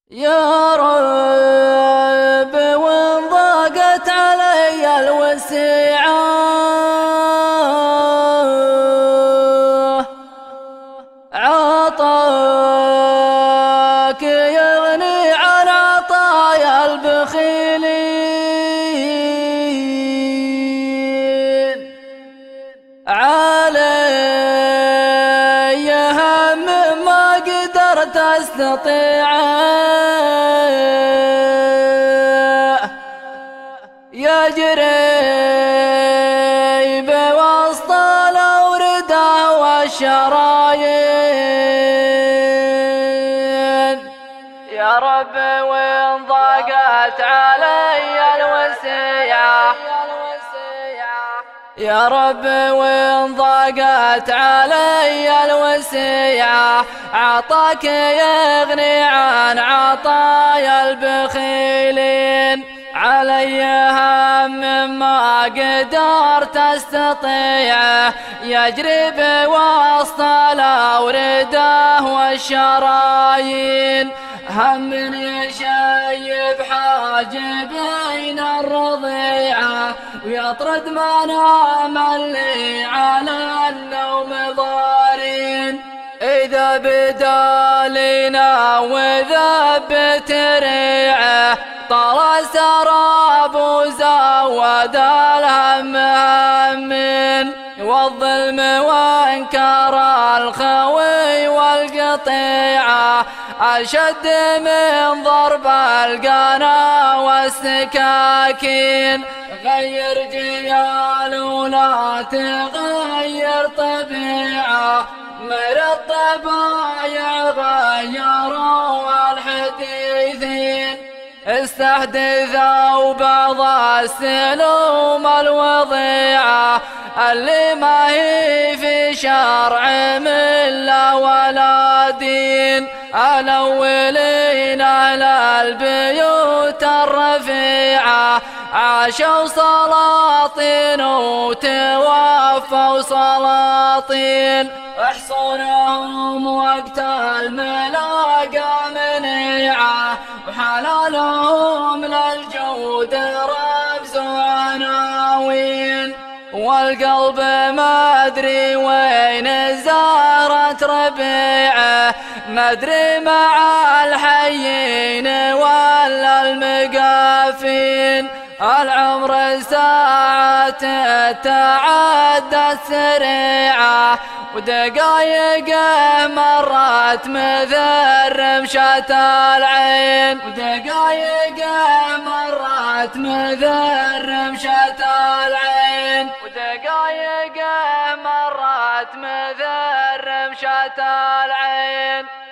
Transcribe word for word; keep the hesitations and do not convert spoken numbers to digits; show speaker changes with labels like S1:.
S1: يا رب وان ضاقت علي الوسيعة عطاك يغني عن عطايا البخيلين علي هم ما قدرت استطيعه يجري بوسط الأوردة والشرايين. يا رب وإن ضاقت علي الوسيعة يا رب وإن ضاقت علي الوسيعة عطاك يغني عن عطايا البخيلين علي هم ما قدرت استطيعه يجري بوسط الأوردة والشرايين هم يشيب حاجبين الرضيعة ويطرد منام اللي على النوم ضارين. إذا بدالينا وذبت ريعه طرى سراب وزود الهم همين والظلم وانكر الخوي والقطيعة أشد من ضرب القنا والسكاكين. غير جيال ولا تغير طبيعة مر الطبايع غيروا الحديثين استحدثوا بعض السلوم الوضيعة اللي ما هي في شرع ملة ولا دين. الأولين أهل البيوت الرفيعة عاشوا سلاطين وتوفوا سلاطين احصنهم وقت الملاقى منيعة وحلالهم للجود رمز وعناوين. والقلب ما ادري وين زارت ربيعه ما ادري مع الحيين ولا المقافين. العمر ساعات تعدت سريعة ودقايقه مرت مثل رمشة العين ودقايقه مرت مثل رمشة العين ودقايقه مرت مثل رمشة العين.